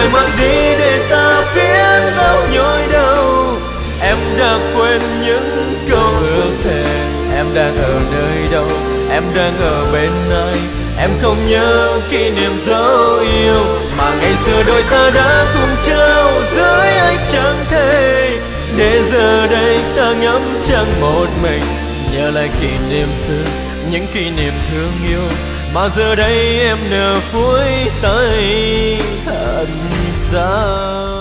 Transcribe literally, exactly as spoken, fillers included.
vội mất đi để ta biết đau nhói đau. Em đã quên những câu ước thề. Em đang ở nơi đâu, em đang ở bên ai? Em không nhớ kỷ niệm dấu yêu mà ngày xưa đôi ta đã cùng trao dưới ánh trăng thề. Để giờ đây ta ngắm trăng một mình, nhớ lại kỷ niệm xưa, những kỷ niệm thương yêu mà giờ đây em nở cuối tay thật ra.